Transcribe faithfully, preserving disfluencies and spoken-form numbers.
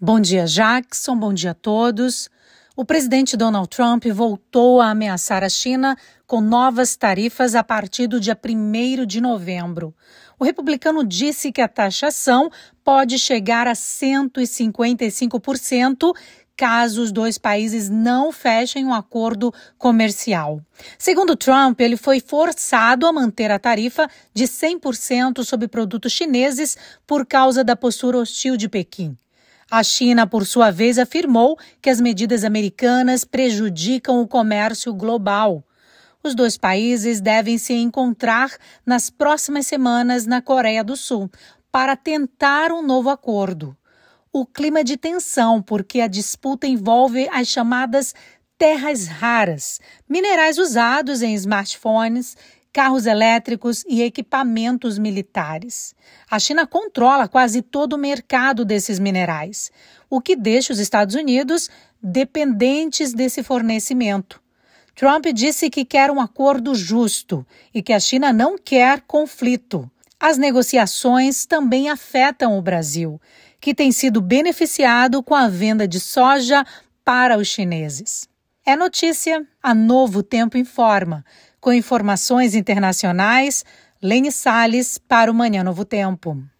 Bom dia, Jackson. Bom dia a todos. O presidente Donald Trump voltou a ameaçar a China com novas tarifas a partir do dia primeiro de novembro. O republicano disse que a taxação pode chegar a cento e cinquenta e cinco por cento caso os dois países não fechem um acordo comercial. Segundo Trump, ele foi forçado a manter a tarifa de cem por cento sobre produtos chineses por causa da postura hostil de Pequim. A China, por sua vez, afirmou que as medidas americanas prejudicam o comércio global. Os dois países devem se encontrar nas próximas semanas na Coreia do Sul para tentar um novo acordo. O clima de tensão, porque a disputa envolve as chamadas terras raras, minerais usados em smartphones, carros elétricos e equipamentos militares. A China controla quase todo o mercado desses minerais, o que deixa os Estados Unidos dependentes desse fornecimento. Trump disse que quer um acordo justo e que a China não quer conflito. As negociações também afetam o Brasil, que tem sido beneficiado com a venda de soja para os chineses. É notícia, a Novo Tempo informa. Com informações internacionais, Lene Salles para o Manhã Novo Tempo.